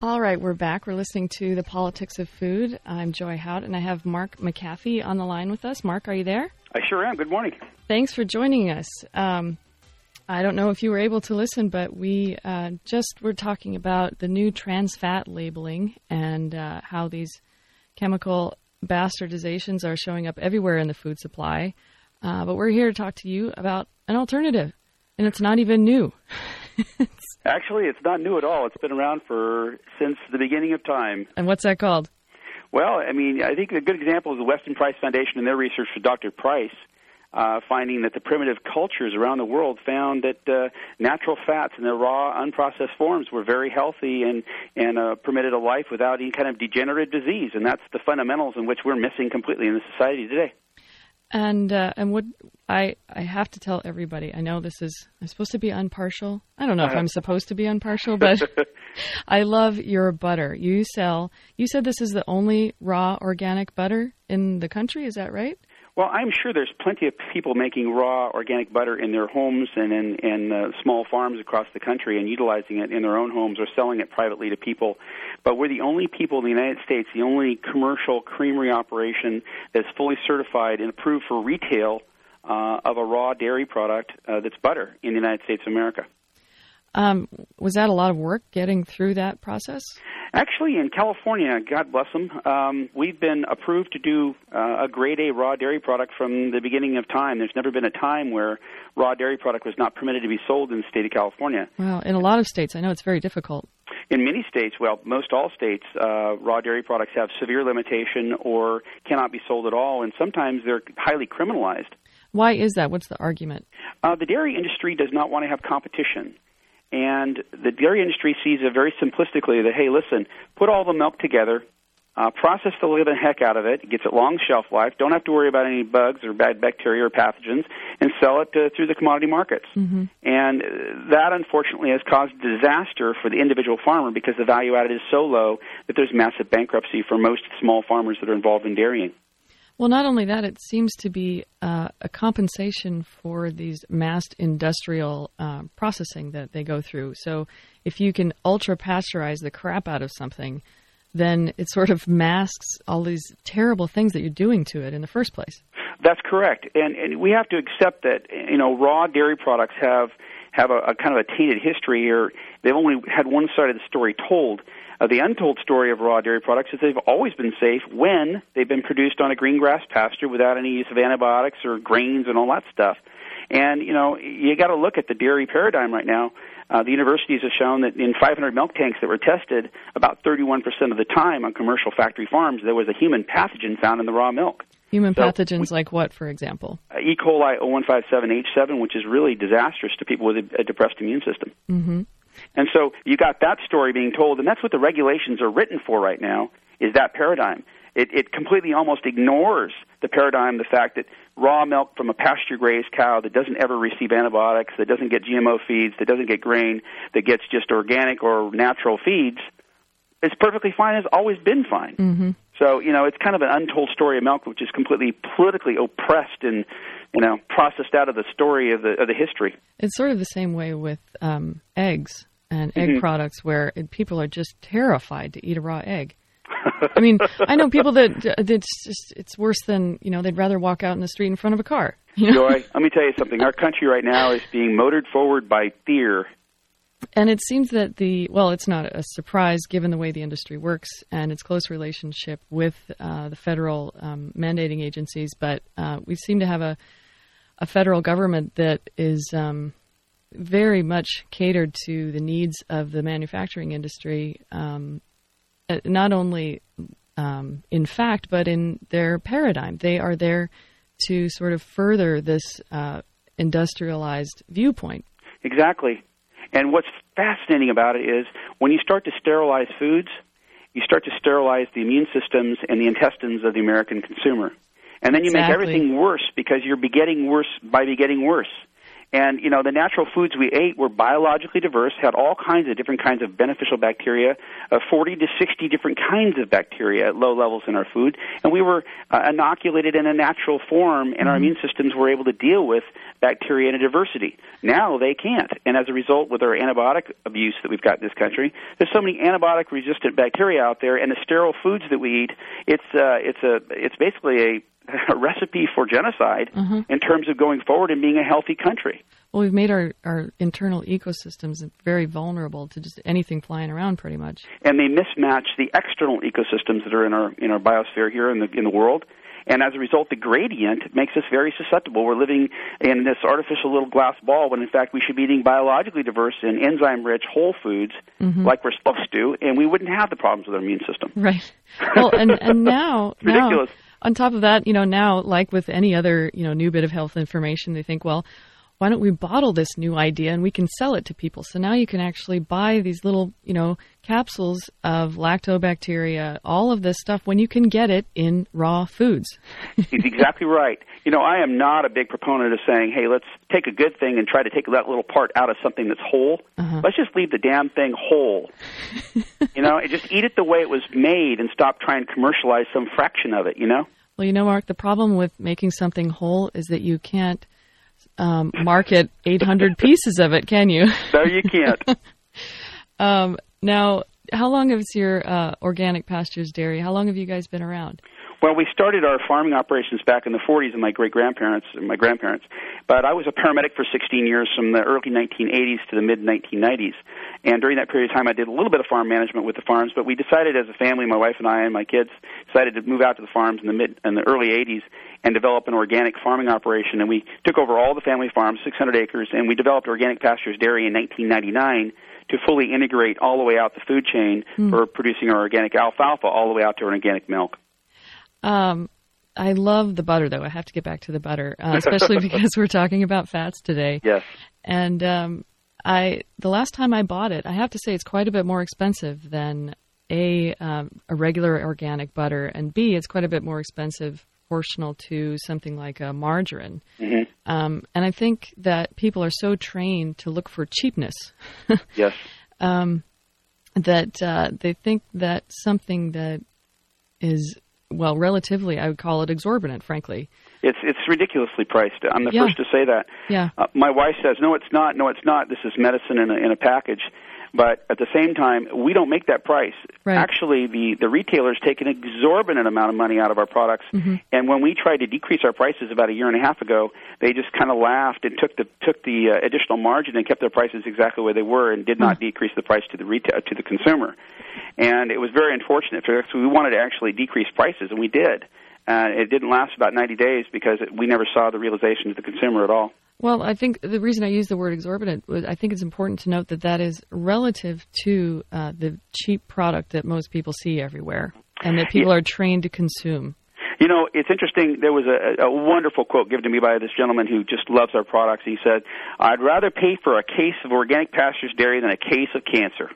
All right, we're back. We're listening to The Politics of Food. I'm Joy Hout, and I have Mark McAfee on the line with us. Mark, are you there? I sure am. Good morning. Thanks for joining us. I don't know if you were able to listen, but we just were talking about the new trans fat labeling and how these chemical bastardizations are showing up everywhere in the food supply. But we're here to talk to you about an alternative, and it's not even new. Actually, it's not new at all. It's been around since the beginning of time. And what's that called? Well, I think a good example is the Weston Price Foundation and their research for Dr. Price, finding that the primitive cultures around the world found that natural fats in their raw, unprocessed forms were very healthy and permitted a life without any kind of degenerative disease. And that's the fundamentals in which we're missing completely in the society today. And what I have to tell everybody, I know I'm supposed to be impartial. I don't know if I'm supposed to be impartial, but I love your butter. You said this is the only raw organic butter in the country, is that right? Well, I'm sure there's plenty of people making raw organic butter in their homes and in small farms across the country and utilizing it in their own homes or selling it privately to people. But we're the only people in the United States, the only commercial creamery operation that's fully certified and approved for retail of a raw dairy product that's butter in the United States of America. Was that a lot of work getting through that process? Actually, in California, God bless them, we've been approved to do a grade A raw dairy product from the beginning of time. There's never been a time where raw dairy product was not permitted to be sold in the state of California. Well, in a lot of states, I know it's very difficult. In many states, well, most all states, raw dairy products have severe limitation or cannot be sold at all, and sometimes they're highly criminalized. Why is that? What's the argument? The dairy industry does not want to have competition. And the dairy industry sees it very simplistically that, hey, listen, put all the milk together, process the living heck out of it, it gets it long shelf life, don't have to worry about any bugs or bad bacteria or pathogens, and sell it through the commodity markets. Mm-hmm. And that, unfortunately, has caused disaster for the individual farmer because the value added is so low that there's massive bankruptcy for most small farmers that are involved in dairying. Well, not only that, it seems to be a compensation for these massed industrial processing that they go through. So if you can ultra-pasteurize the crap out of something, then it sort of masks all these terrible things that you're doing to it in the first place. That's correct. And we have to accept that, raw dairy products have a kind of a tainted history here. They've only had one side of the story told. The untold story of raw dairy products is they've always been safe when they've been produced on a green grass pasture without any use of antibiotics or grains and all that stuff. And, you got to look at the dairy paradigm right now. The universities have shown that in 500 milk tanks that were tested, about 31% of the time on commercial factory farms, there was a human pathogen found in the raw milk. Human pathogens like what, for example? E. coli 0157H7, which is really disastrous to people with a depressed immune system. Mm-hmm. And so you got that story being told, and that's what the regulations are written for right now, is that paradigm. It completely almost ignores the paradigm, the fact that raw milk from a pasture-grazed cow that doesn't ever receive antibiotics, that doesn't get GMO feeds, that doesn't get grain, that gets just organic or natural feeds, is perfectly fine, has always been fine. Mm-hmm. So, it's kind of an untold story of milk, which is completely politically oppressed and, processed out of the story of the history. It's sort of the same way with eggs and egg products where people are just terrified to eat a raw egg. I mean, I know people that it's worse than, they'd rather walk out in the street in front of a car. Joy, let me tell you something. Our country right now is being motored forward by fear. And it seems that it's not a surprise given the way the industry works and its close relationship with the federal mandating agencies, but we seem to have a federal government that is very much catered to the needs of the manufacturing industry, not only in fact, but in their paradigm. They are there to sort of further this industrialized viewpoint. Exactly. And what's fascinating about it is when you start to sterilize foods, you start to sterilize the immune systems and the intestines of the American consumer. And then you make everything worse because you're begetting worse by begetting worse. And, the natural foods we ate were biologically diverse, had all kinds of different kinds of beneficial bacteria, 40 to 60 different kinds of bacteria at low levels in our food. And we were inoculated in a natural form, and our immune systems were able to deal with bacteria in a diversity. Now they can't. And as a result, with our antibiotic abuse that we've got in this country, there's so many antibiotic-resistant bacteria out there, and the sterile foods that we eat, it's basically a recipe for genocide in terms of going forward and being a healthy country. Well, we've made our internal ecosystems very vulnerable to just anything flying around, pretty much. And they mismatch the external ecosystems that are in our biosphere here in the world. And as a result, the gradient makes us very susceptible. We're living in this artificial little glass ball when, in fact, we should be eating biologically diverse and enzyme-rich whole foods like we're supposed to, and we wouldn't have the problems with our immune system. Right. Well, and now... It's ridiculous. On top of that, now, like with any other, new bit of health information, they think, well, why don't we bottle this new idea and we can sell it to people? So now you can actually buy these little, capsules of lactobacteria, all of this stuff, when you can get it in raw foods. He's exactly right. I am not a big proponent of saying, hey, let's take a good thing and try to take that little part out of something that's whole. Let's just leave the damn thing whole. And just eat it the way it was made and stop trying to commercialize some fraction of it, Well, Mark, the problem with making something whole is that you can't market 800 pieces of it, can you? No, you can't. Now, how long has your Organic Pastures Dairy, how long have you guys been around? Well, we started our farming operations back in the 40s with my great-grandparents and my grandparents, but I was a paramedic for 16 years from the early 1980s to the mid-1990s. And during that period of time, I did a little bit of farm management with the farms, but we decided as a family, my wife and I and my kids, decided to move out to the farms in the early 80s and develop an organic farming operation. And we took over all the family farms, 600 acres, and we developed Organic Pastures Dairy in 1999 to fully integrate all the way out the food chain for producing our organic alfalfa all the way out to our organic milk. I love the butter, though. I have to get back to the butter, especially because we're talking about fats today. Yes. And the last time I bought it, I have to say it's quite a bit more expensive than a regular organic butter, and B, it's quite a bit more expensive proportional to something like a margarine. And I think that people are so trained to look for cheapness. Yes. That they think that something that is, well, relatively, I would call it exorbitant, frankly. It's ridiculously priced. I'm the first to say that. Yeah. My wife says, no, it's not. No, it's not. This is medicine in a package. But at the same time, we don't make that price. Right. Actually, the retailers take an exorbitant amount of money out of our products. And when we tried to decrease our prices about a year and a half ago, they just kind of laughed and took the additional margin and kept their prices exactly where they were and did not decrease the price to the consumer. And it was very unfortunate. So we wanted to actually decrease prices, and we did. It didn't last about 90 days because we never saw the realization to the consumer at all. Well, I think the reason I use the word exorbitant was I think it's important to note that is relative to the cheap product that most people see everywhere and that people are trained to consume. It's interesting. There was a wonderful quote given to me by this gentleman who just loves our products. He said, I'd rather pay for a case of Organic Pastures Dairy than a case of cancer.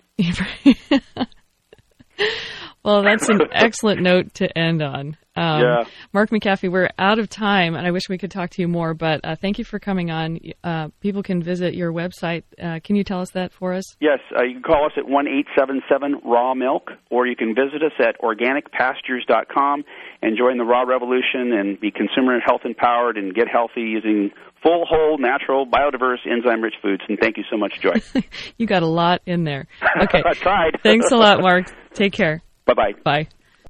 Well, that's an excellent note to end on. Mark McAfee, we're out of time, and I wish we could talk to you more, but thank you for coming on. People can visit your website. Can you tell us that for us? Yes. You can call us at 1-877-RAW-MILK, or you can visit us at organicpastures.com and join the raw revolution and be consumer and health empowered and get healthy using full, whole, natural, biodiverse, enzyme-rich foods. And thank you so much, Joy. You got a lot in there. Okay. I tried. Thanks a lot, Mark. Take care. Bye-bye. Bye.